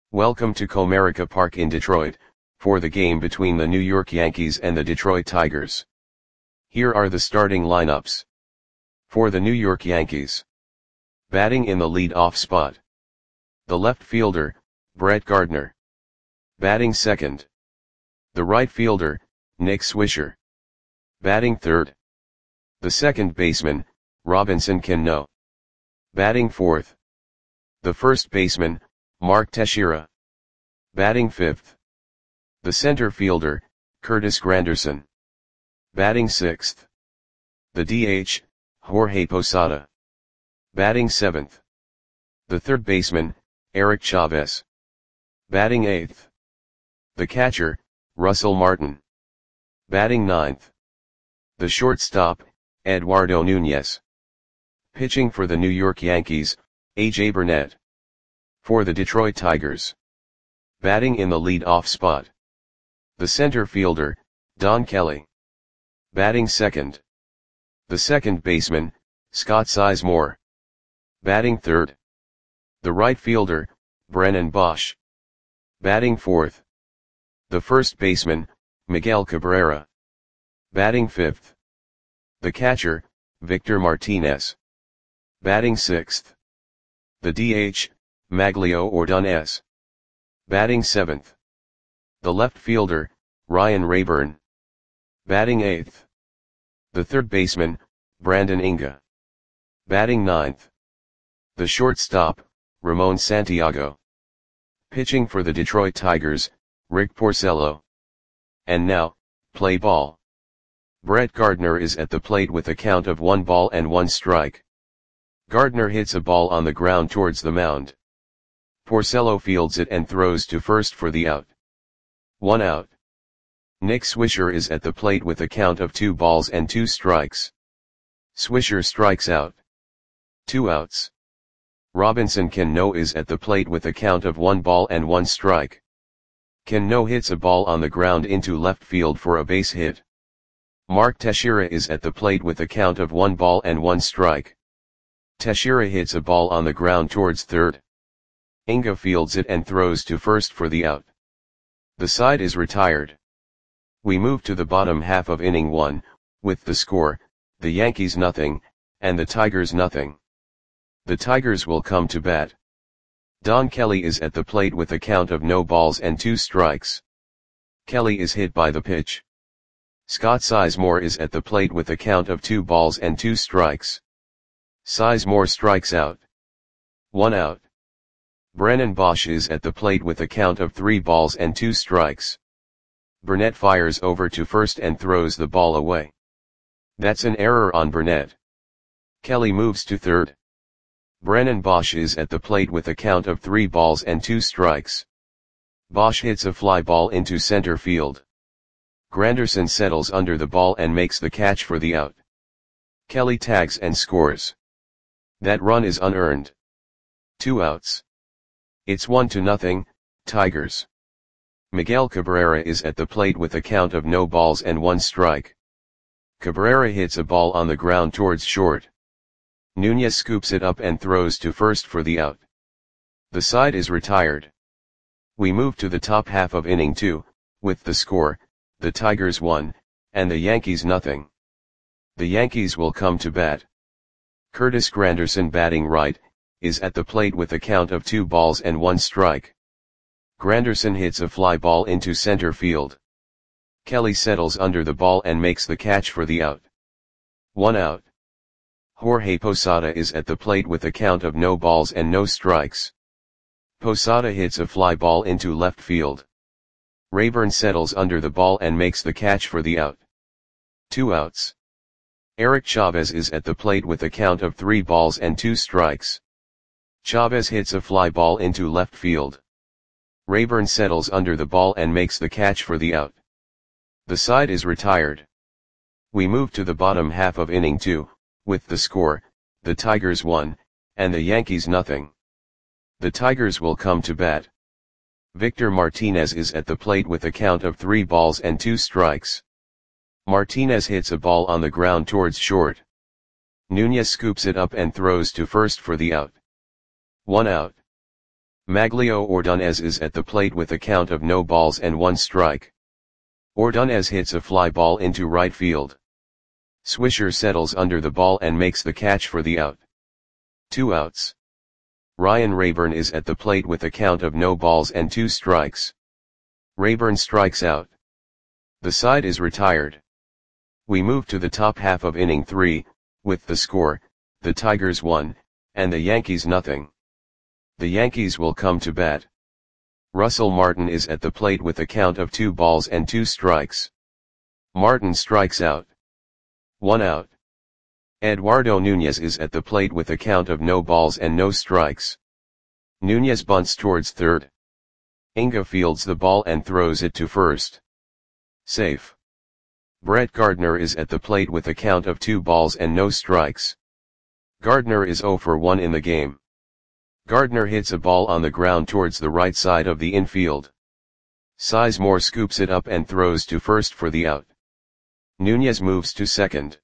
Welcome to Comerica Park in Detroit, for the game between the New York Yankees and the Detroit Tigers. Here are the starting lineups. For the New York Yankees. Batting in the lead-off spot. The left fielder, Brett Gardner. Batting second. The right fielder, Nick Swisher. Batting third. The second baseman, Robinson Cano. Batting fourth. The first baseman, Mark Teixeira. Batting fifth. The center fielder, Curtis Granderson. Batting sixth. The DH, Jorge Posada. Batting seventh. The third baseman, Eric Chavez. Batting eighth. The catcher, Russell Martin. Batting ninth. The shortstop, Eduardo Nunez. Pitching for the New York Yankees, A.J. Burnett. For the Detroit Tigers. Batting in the lead-off spot. The center fielder, Don Kelly. Batting second. The second baseman, Scott Sizemore. Batting third. The right fielder, Brennan Boesch. Batting fourth. The first baseman, Miguel Cabrera. Batting fifth. The catcher, Victor Martinez. Batting sixth. The DH, Maglio Ordonez. Batting seventh. The left fielder, Ryan Rayburn. Batting eighth. The third baseman, Brandon Inga. Batting ninth. The shortstop, Ramon Santiago. Pitching for the Detroit Tigers, Rick Porcello. And now, play ball. Brett Gardner is at the plate with a count of 1 strike. Gardner hits a ball on the ground towards the mound. Porcello fields it and throws to first for the out. 1 out. Nick Swisher is at the plate with a count of 2 strikes. Swisher strikes out. 2 outs. Robinson Cano is at the plate with a count of 1 strike. Cano hits a ball on the ground into left field for a base hit. Mark Teixeira is at the plate with a count of 1 strike. Teixeira hits a ball on the ground towards third. Inga fields it and throws to first for the out. The side is retired. We move to the bottom half of inning 1, with the score, the Yankees nothing, and the Tigers nothing. The Tigers will come to bat. Don Kelly is at the plate with a count of 2 strikes. Kelly is hit by the pitch. Scott Sizemore is at the plate with a count of 2 strikes. Sizemore strikes out. 1 out. Brennan Boesch is at the plate with a count of 3 strikes. Burnett fires over to first and throws the ball away. That's an error on Burnett. Kelly moves to third. Brennan Boesch is at the plate with a count of 3 strikes. Boesch hits a fly ball into center field. Granderson settles under the ball and makes the catch for the out. Kelly tags and scores. That run is unearned. 2 outs. It's 1-0, Tigers. Miguel Cabrera is at the plate with a count of 1 strike. Cabrera hits a ball on the ground towards short. Nunez scoops it up and throws to first for the out. The side is retired. We move to the top half of inning 2, with the score, the Tigers 1, and the Yankees nothing. The Yankees will come to bat. Curtis Granderson batting right, is at the plate with a count of 2 strike. Granderson hits a fly ball into center field. Kelly settles under the ball and makes the catch for the out. 1 out. Jorge Posada is at the plate with a count of no strikes. Posada hits a fly ball into left field. Rayburn settles under the ball and makes the catch for the out. 2 outs. Eric Chavez is at the plate with a count of 3 strikes. Chavez hits a fly ball into left field. Rayburn settles under the ball and makes the catch for the out. The side is retired. We move to the bottom half of inning 2, with the score, the Tigers 1, and the Yankees nothing. The Tigers will come to bat. Victor Martinez is at the plate with a count of 3 strikes. Martinez hits a ball on the ground towards short. Nunez scoops it up and throws to first for the out. 1 out. Maglio Ordonez is at the plate with a count of no balls and 1 strike. Ordonez hits a fly ball into right field. Swisher settles under the ball and makes the catch for the out. 2 outs. Ryan Rayburn is at the plate with a count of no balls and 2 strikes. Rayburn strikes out. The side is retired. We move to the top half of inning 3, with the score, the Tigers 1, and the Yankees nothing. The Yankees will come to bat. Russell Martin is at the plate with a count of 2 balls and 2 strikes. Martin strikes out. 1 out. Eduardo Nunez is at the plate with a count of no balls and no strikes. Nunez bunts towards third. Inga fields the ball and throws it to first. Safe. Brett Gardner is at the plate with a count of 2 balls and no strikes. Gardner is 0 for 1 in the game. Gardner hits a ball on the ground towards the right side of the infield. Sizemore scoops it up and throws to first for the out. Nunez moves to second.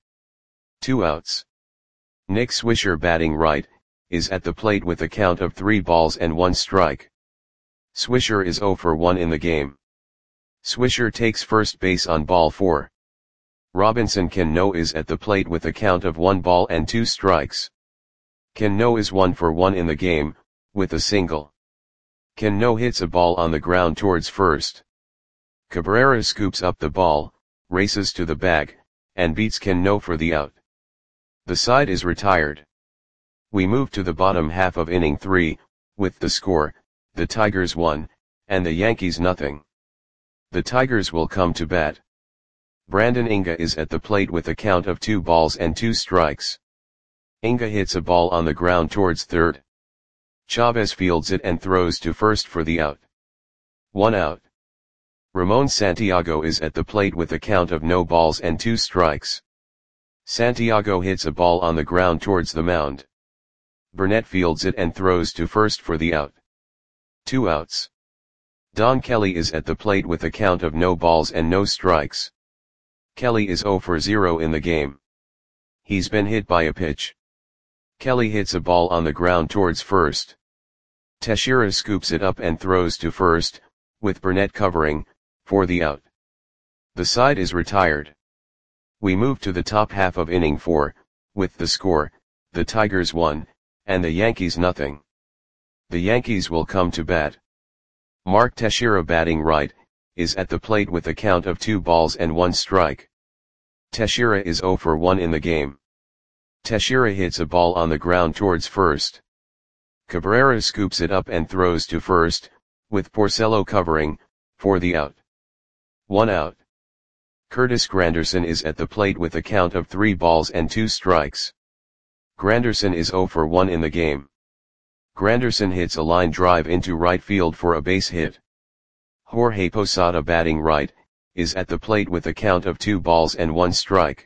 2 outs. Nick Swisher, batting right, is at the plate with a count of 3 balls and 1 strike. Swisher is 0 for 1 in the game. Swisher takes first base on ball 4. Robinson Cano is at the plate with a count of 1 ball and 2 strikes. Cano is 1 for 1 in the game, with a single. Cano hits a ball on the ground towards first. Cabrera scoops up the ball, races to the bag, and beats Cano for the out. The side is retired. We move to the bottom half of inning 3, with the score, the Tigers 1, and the Yankees nothing. The Tigers will come to bat. Brandon Inga is at the plate with a count of 2 balls and 2 strikes. Inga hits a ball on the ground towards third. Chavez fields it and throws to first for the out. 1 out. Ramon Santiago is at the plate with a count of no balls and 2 strikes. Santiago hits a ball on the ground towards the mound. Burnett fields it and throws to first for the out. 2 outs. Don Kelly is at the plate with a count of no balls and no strikes. Kelly is 0 for 0 in the game. He's been hit by a pitch. Kelly hits a ball on the ground towards first. Teixeira scoops it up and throws to first, with Burnett covering, for the out. The side is retired. We move to the top half of inning 4, with the score, the Tigers 1, and the Yankees nothing. The Yankees will come to bat. Mark Teixeira, batting right, is at the plate with a count of 2 balls and 1 strike. Teixeira is 0 for 1 in the game. Teixeira hits a ball on the ground towards first. Cabrera scoops it up and throws to first, with Porcello covering, for the out. 1 out. Curtis Granderson is at the plate with a count of 3 balls and 2 strikes. Granderson is 0 for 1 in the game. Granderson hits a line drive into right field for a base hit. Jorge Posada, batting right, is at the plate with a count of 2 balls and 1 strike.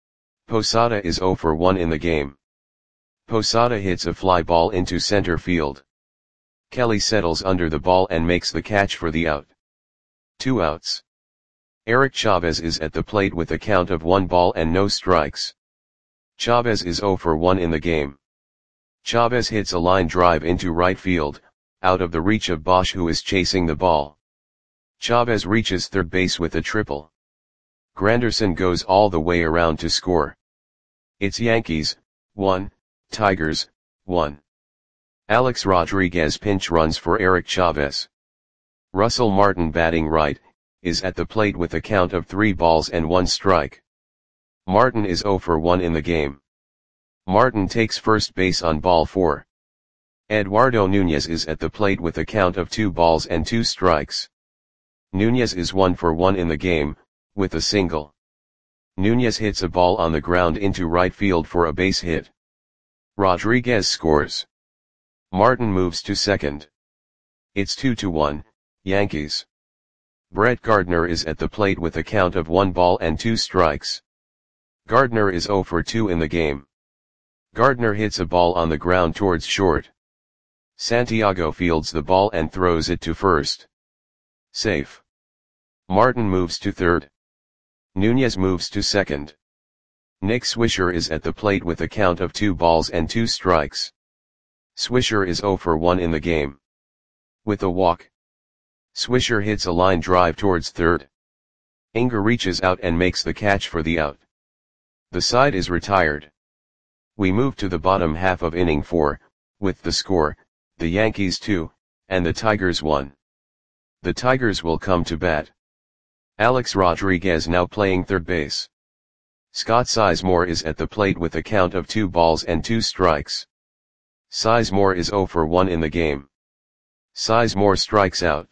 Posada is 0 for 1 in the game. Posada hits a fly ball into center field. Kelly settles under the ball and makes the catch for the out. 2 outs. Eric Chavez is at the plate with a count of 1 ball and no strikes. Chavez is 0 for 1 in the game. Chavez hits a line drive into right field, out of the reach of Bosch, who is chasing the ball. Chavez reaches third base with a triple. Granderson goes all the way around to score. It's Yankees 1, Tigers 1. Alex Rodriguez pinch runs for Eric Chavez. Russell Martin, batting right, is at the plate with a count of 3 balls and 1 strike. Martin is 0 for 1 in the game. Martin takes first base on ball 4. Eduardo Nunez is at the plate with a count of 2 balls and 2 strikes. Nunez is 1 for 1 in the game, with a single. Nunez hits a ball on the ground into right field for a base hit. Rodriguez scores. Martin moves to second. It's 2-1, Yankees. Brett Gardner is at the plate with a count of 1 ball and 2 strikes. Gardner is 0 for 2 in the game. Gardner hits a ball on the ground towards short. Santiago fields the ball and throws it to first. Safe. Martin moves to third. Nunez moves to second. Nick Swisher is at the plate with a count of 2 balls and 2 strikes. Swisher is 0 for 1 in the game. With a walk, Swisher hits a line drive towards third. Inga reaches out and makes the catch for the out. The side is retired. We move to the bottom half of inning 4, with the score, the Yankees 2, and the Tigers 1. The Tigers will come to bat. Alex Rodriguez now playing third base. Scott Sizemore is at the plate with a count of 2 balls and 2 strikes. Sizemore is 0 for 1 in the game. Sizemore strikes out.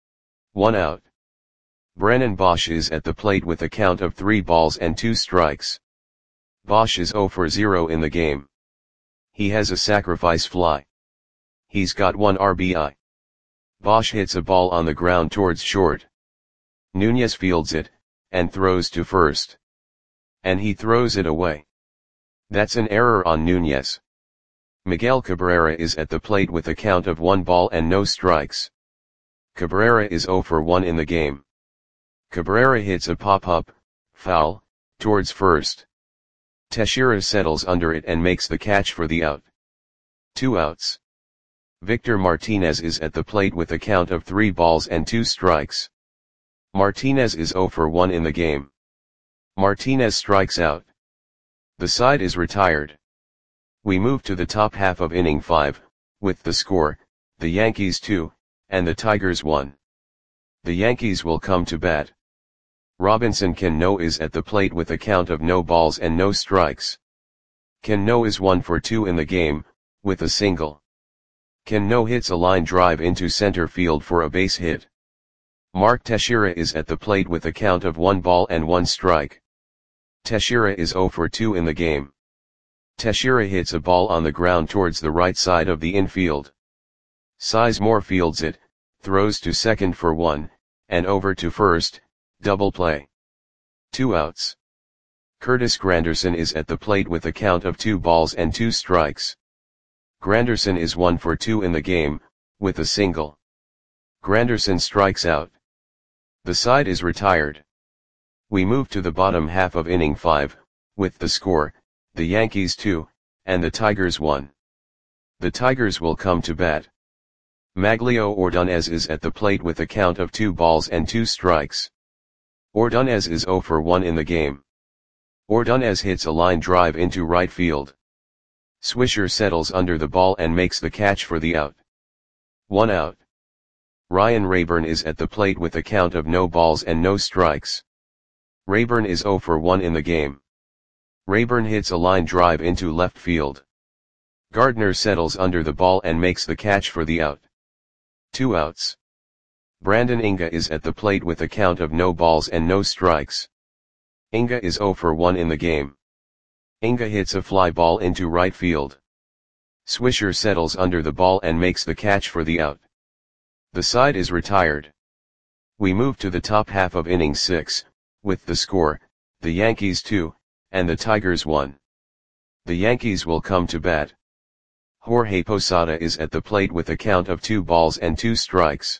1 out. Brennan Bosch is at the plate with a count of 3 balls and 2 strikes. Bosch is 0 for 0 in the game. He has a sacrifice fly. He's got 1 RBI. Bosch hits a ball on the ground towards short. Nunez fields it, and throws to first. And he throws it away. That's an error on Nunez. Miguel Cabrera is at the plate with a count of 1 ball and no strikes. Cabrera is 0 for 1 in the game. Cabrera hits a pop-up, foul, towards first. Teixeira settles under it and makes the catch for the out. 2 outs. Victor Martinez is at the plate with a count of 3 balls and 2 strikes. Martinez is 0 for 1 in the game. Martinez strikes out. The side is retired. We move to the top half of inning 5, with the score, the Yankees 2, and the Tigers 1. The Yankees will come to bat. Robinson Cano is at the plate with a count of no balls and no strikes. Cano is 1 for 2 in the game, with a single. Cano hits a line drive into center field for a base hit. Mark Teixeira is at the plate with a count of 1 ball and 1 strike. Teixeira is 0 for 2 in the game. Teixeira hits a ball on the ground towards the right side of the infield. Sizemore fields it, throws to second for 1, and over to first, double play. 2 outs. Curtis Granderson is at the plate with a count of 2 balls and 2 strikes. Granderson is 1 for 2 in the game, with a single. Granderson strikes out. The side is retired. We move to the bottom half of inning 5, with the score, the Yankees 2, and the Tigers 1. The Tigers will come to bat. Maglio Ordonez is at the plate with a count of 2 balls and 2 strikes. Ordonez is 0 for 1 in the game. Ordonez hits a line drive into right field. Swisher settles under the ball and makes the catch for the out. 1 out. Ryan Rayburn is at the plate with a count of no balls and no strikes. Rayburn is 0 for 1 in the game. Rayburn hits a line drive into left field. Gardner settles under the ball and makes the catch for the out. 2 outs. Brandon Inga is at the plate with a count of no balls and no strikes. Inga is 0 for 1 in the game. Inga hits a fly ball into right field. Swisher settles under the ball and makes the catch for the out. The side is retired. We move to the top half of inning 6, with the score, the Yankees 2, and the Tigers 1. The Yankees will come to bat. Jorge Posada is at the plate with a count of 2 balls and 2 strikes.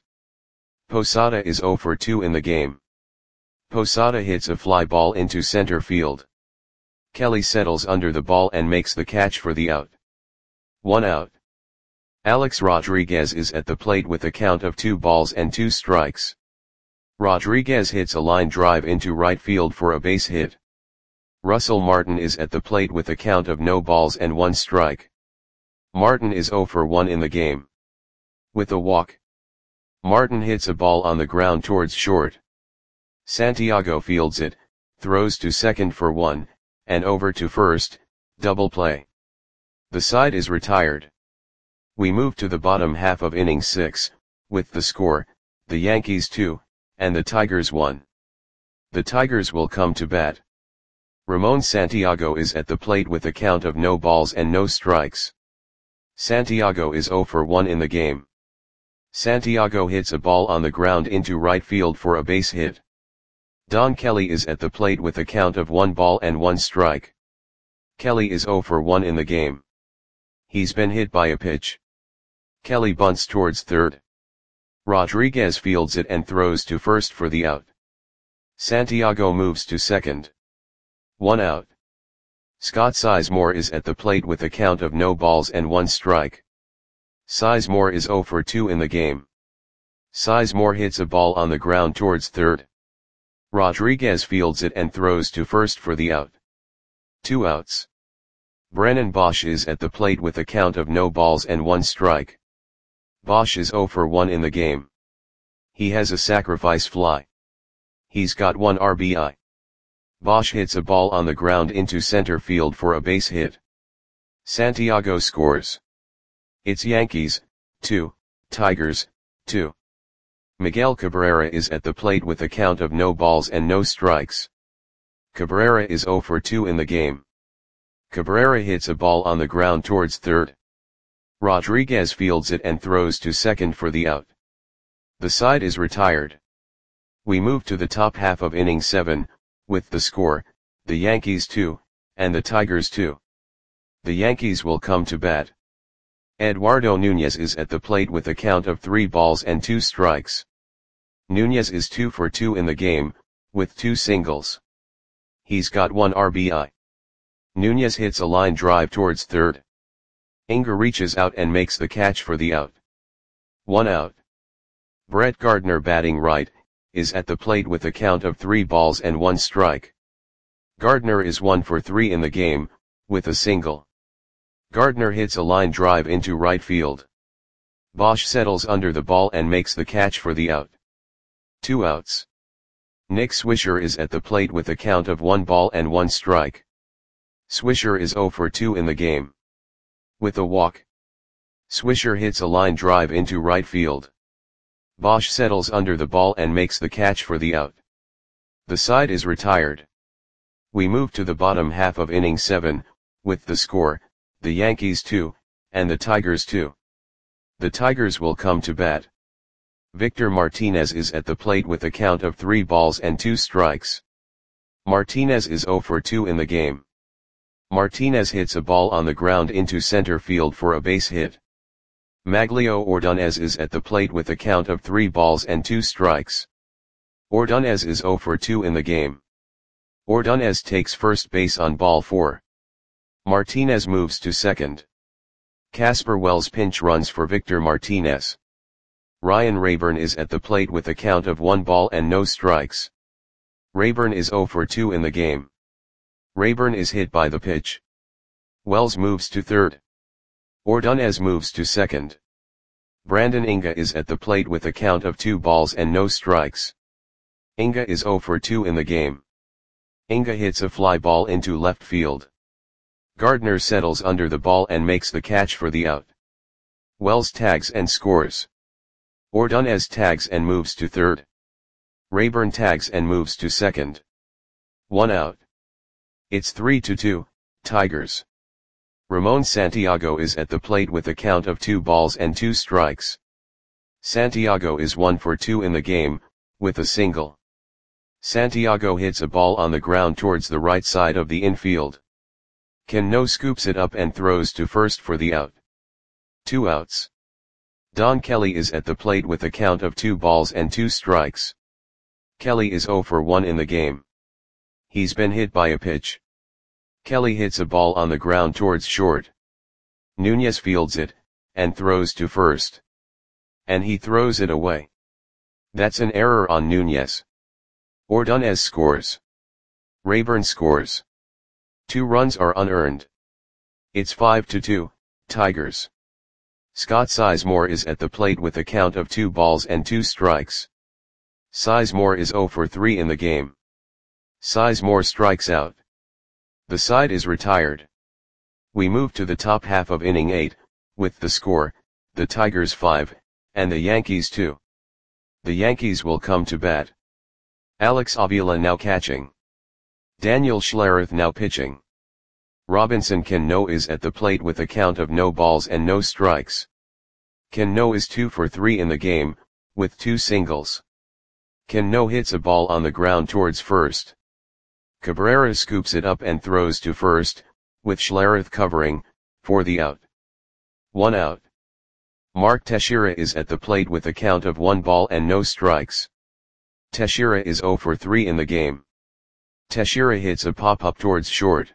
Posada is 0 for 2 in the game. Posada hits a fly ball into center field. Kelly settles under the ball and makes the catch for the out. 1 out. Alex Rodriguez is at the plate with a count of 2 balls and 2 strikes. Rodriguez hits a line drive into right field for a base hit. Russell Martin is at the plate with a count of no balls and 1 strike. Martin is 0 for 1 in the game. With a walk, Martin hits a ball on the ground towards short. Santiago fields it, throws to second for 1, and over to first, double play. The side is retired. We move to the bottom half of inning 6, with the score, the Yankees 2, and the Tigers 1. The Tigers will come to bat. Ramon Santiago is at the plate with a count of no balls and no strikes. Santiago is 0 for 1 in the game. Santiago hits a ball on the ground into right field for a base hit. Don Kelly is at the plate with a count of 1 ball and 1 strike. Kelly is 0 for 1 in the game. He's been hit by a pitch. Kelly bunts towards third. Rodriguez fields it and throws to first for the out. Santiago moves to second. 1 out. Scott Sizemore is at the plate with a count of no balls and 1 strike. Sizemore is 0 for 2 in the game. Sizemore hits a ball on the ground towards third. Rodriguez fields it and throws to first for the out. 2 outs. Brennan Bosch is at the plate with a count of no balls and 1 strike. Bosch is 0 for 1 in the game. He has a sacrifice fly. He's got 1 RBI. Bosch hits a ball on the ground into center field for a base hit. Santiago scores. It's Yankees, 2, Tigers, 2. Miguel Cabrera is at the plate with a count of no balls and no strikes. Cabrera is 0 for 2 in the game. Cabrera hits a ball on the ground towards third. Rodriguez fields it and throws to second for the out. The side is retired. We move to the top half of inning 7, with the score, the Yankees 2, and the Tigers 2. The Yankees will come to bat. Eduardo Nunez is at the plate with a count of 3 balls and 2 strikes. Nunez is 2 for 2 in the game, with 2 singles. He's got 1 RBI. Nunez hits a line drive towards third. Inga reaches out and makes the catch for the out. 1 out. Brett Gardner, batting right, is at the plate with a count of 3 balls and 1 strike. Gardner is 1 for 3 in the game, with a single. Gardner hits a line drive into right field. Bosch settles under the ball and makes the catch for the out. 2 outs. Nick Swisher is at the plate with a count of 1 ball and 1 strike. Swisher is 0 for 2 in the game. With a walk. Swisher hits a line drive into right field. Bosch settles under the ball and makes the catch for the out. The side is retired. We move to the bottom half of inning 7, with the score, the Yankees 2, and the Tigers 2. The Tigers will come to bat. Victor Martinez is at the plate with a count of 3 balls and 2 strikes. Martinez is 0 for 2 in the game. Martinez hits a ball on the ground into center field for a base hit. Maglio Ordonez is at the plate with a count of 3 balls and 2 strikes. Ordonez is 0 for 2 in the game. Ordonez takes first base on ball 4. Martinez moves to second. Casper Wells pinch runs for Victor Martinez. Ryan Rayburn is at the plate with a count of 1 ball and no strikes. Rayburn is 0 for 2 in the game. Rayburn is hit by the pitch. Wells moves to third. Ordonez moves to second. Brandon Inga is at the plate with a count of 2 balls and no strikes. Inga is 0 for 2 in the game. Inga hits a fly ball into left field. Gardner settles under the ball and makes the catch for the out. Wells tags and scores. Ordonez tags and moves to third. Rayburn tags and moves to second. 1 out. It's 3-2, Tigers. Ramon Santiago is at the plate with a count of 2 balls and 2 strikes. Santiago is 1 for 2 in the game, with a single. Santiago hits a ball on the ground towards the right side of the infield. Cano scoops it up and throws to first for the out. 2 outs. Don Kelly is at the plate with a count of 2 balls and 2 strikes. Kelly is 0 for 1 in the game. He's been hit by a pitch. Kelly hits a ball on the ground towards short. Nunez fields it, and throws to first. And he throws it away. That's an error on Nunez. Ordonez scores. Rayburn scores. 2 runs are unearned. It's 5-2, Tigers. Scott Sizemore is at the plate with a count of 2 balls and 2 strikes. Sizemore is 0 for 3 in the game. Sizemore strikes out. The side is retired. We move to the top half of inning 8, with the score, the Tigers 5, and the Yankees 2. The Yankees will come to bat. Alex Avila now catching. Daniel Schlereth now pitching. Robinson Cano is at the plate with a count of no balls and no strikes. Cano is 2 for 3 in the game, with 2 singles. Cano hits a ball on the ground towards first. Cabrera scoops it up and throws to first, with Schlereth covering, for the out. 1 out. Mark Teixeira is at the plate with a count of 1 ball and no strikes. Teixeira is 0 for 3 in the game. Teixeira hits a pop-up towards short.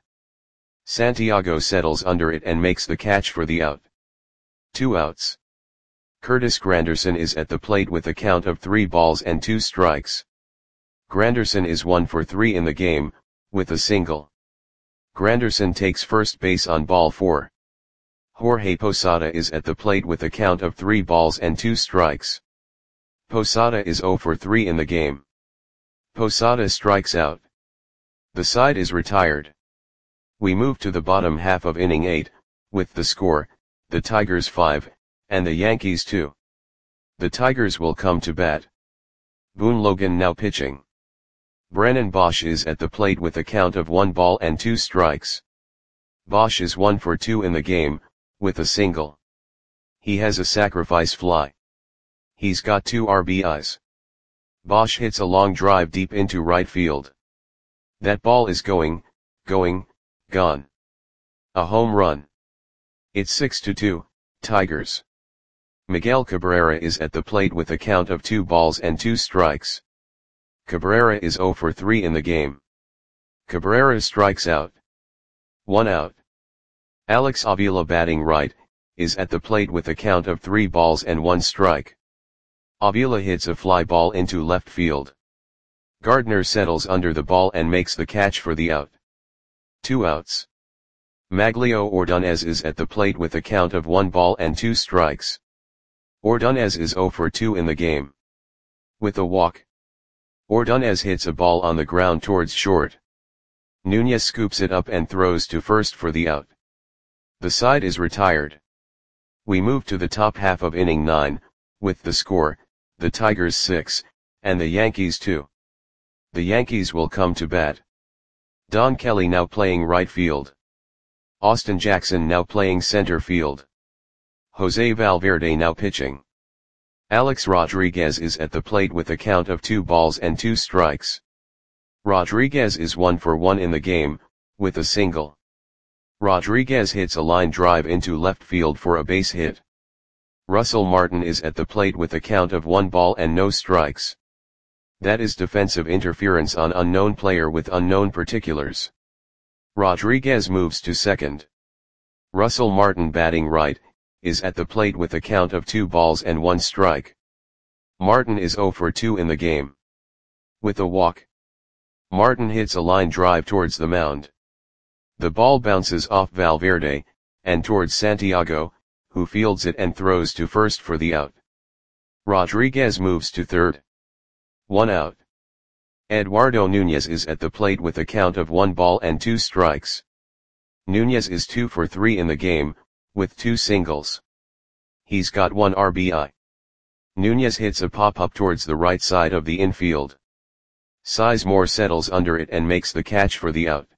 Santiago settles under it and makes the catch for the out. 2 outs. Curtis Granderson is at the plate with a count of 3 balls and 2 strikes. Granderson is 1 for 3 in the game, with a single. Granderson takes first base on ball 4. Jorge Posada is at the plate with a count of 3 balls and 2 strikes. Posada is 0 for 3 in the game. Posada strikes out. The side is retired. We move to the bottom half of inning 8, with the score, the Tigers 5, and the Yankees 2. The Tigers will come to bat. Boone Logan now pitching. Brennan Bosch is at the plate with a count of 1 ball and 2 strikes. Bosch is 1 for 2 in the game, with a single. He has a sacrifice fly. He's got 2 RBIs. Bosch hits a long drive deep into right field. That ball is gone. A home run. It's 6-2, Tigers. Miguel Cabrera is at the plate with a count of 2 balls and 2 strikes. Cabrera is 0 for 3 in the game. Cabrera strikes out. 1 out. Alex Avila batting right, is at the plate with a count of 3 balls and 1 strike. Avila hits a fly ball into left field. Gardner settles under the ball and makes the catch for the out. 2 outs. Maglio Ordonez is at the plate with a count of 1 ball and 2 strikes. Ordonez is 0 for 2 in the game. With a walk. Ordonez hits a ball on the ground towards short. Nunez scoops it up and throws to first for the out. The side is retired. We move to the top half of inning 9, with the score, the Tigers 6, and the Yankees 2. The Yankees will come to bat. Don Kelly now playing right field. Austin Jackson now playing center field. Jose Valverde now pitching. Alex Rodriguez is at the plate with a count of 2 balls and 2 strikes. Rodriguez is 1 for 1 in the game, with a single. Rodriguez hits a line drive into left field for a base hit. Russell Martin is at the plate with a count of 1 ball and no strikes. That is defensive interference on unknown player with unknown particulars. Rodriguez moves to second. Russell Martin batting right, is at the plate with a count of 2 balls and 1 strike. Martin is 0 for 2 in the game. With a walk. Martin hits a line drive towards the mound. The ball bounces off Valverde, and towards Santiago, who fields it and throws to first for the out. Rodriguez moves to third. 1 out. Eduardo Nunez is at the plate with a count of 1 ball and 2 strikes. Nunez is 2 for 3 in the game, with 2 singles. He's got 1 RBI. Nunez hits a pop-up towards the right side of the infield. Sizemore settles under it and makes the catch for the out.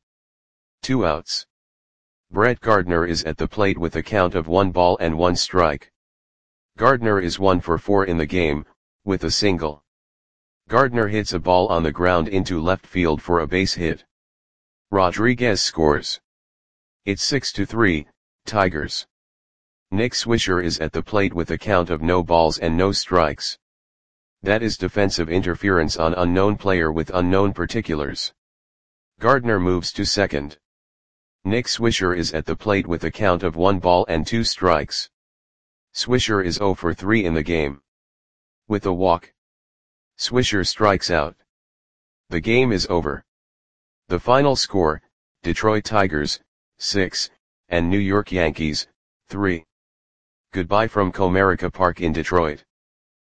2 outs. Brett Gardner is at the plate with a count of 1 ball and 1 strike. Gardner is 1 for 4 in the game, with a single. Gardner hits a ball on the ground into left field for a base hit. Rodriguez scores. It's 6-3, Tigers. Nick Swisher is at the plate with a count of no balls and no strikes. That is defensive interference on unknown player with unknown particulars. Gardner moves to second. Nick Swisher is at the plate with a count of 1 ball and 2 strikes. Swisher is 0 for 3 in the game. With a walk. Swisher strikes out. The game is over. The final score, Detroit Tigers, 6, and New York Yankees, 3. Goodbye from Comerica Park in Detroit.